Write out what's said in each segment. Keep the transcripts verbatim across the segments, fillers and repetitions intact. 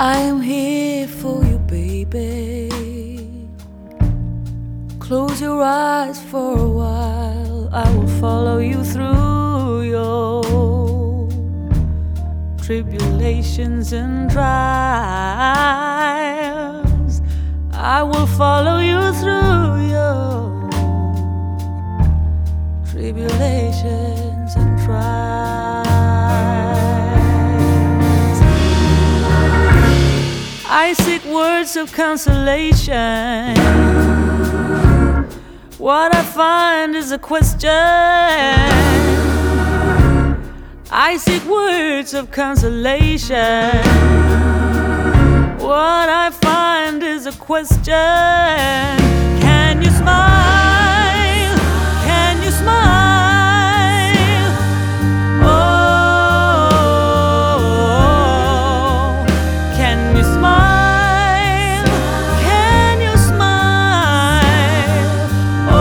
I am here for you, baby. Close your eyes for a while. I will follow you through your tribulations and trials. I will follow you through your tribulations and trials. I seek words of consolation. What I find is a question. I seek words of consolation. What I find is a question. Can you smile? Can you smile? Oh, can you smile? Can you smile? Oh,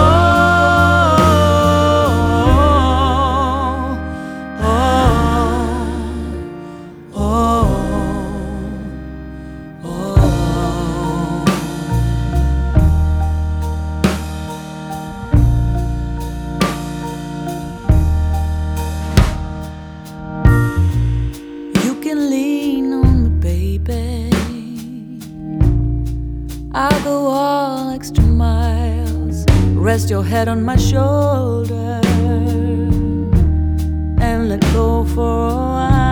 oh, oh. Lean on me, baby. I'll go all extra miles. Rest your head on my shoulder and let go for a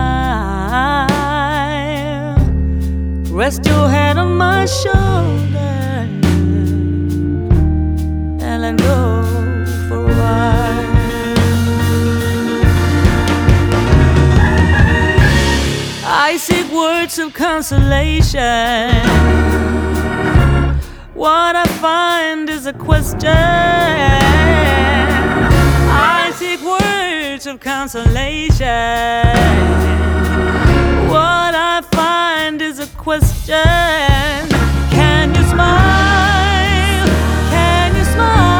while. Rest your head on my shoulder and let go for a while. I seek words of consolation. What I find is a question. I seek words of consolation. What I find is a question. Can you smile? Can you smile?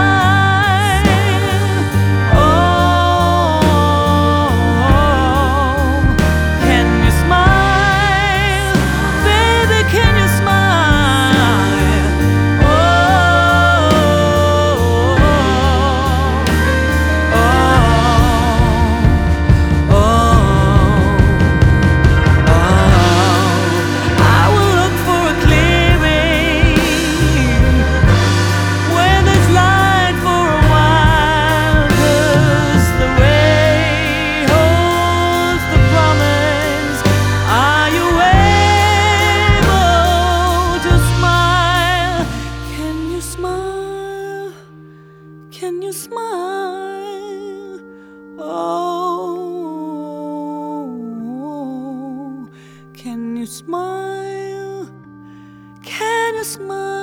Can you smile? Oh, can you smile? Can you smile?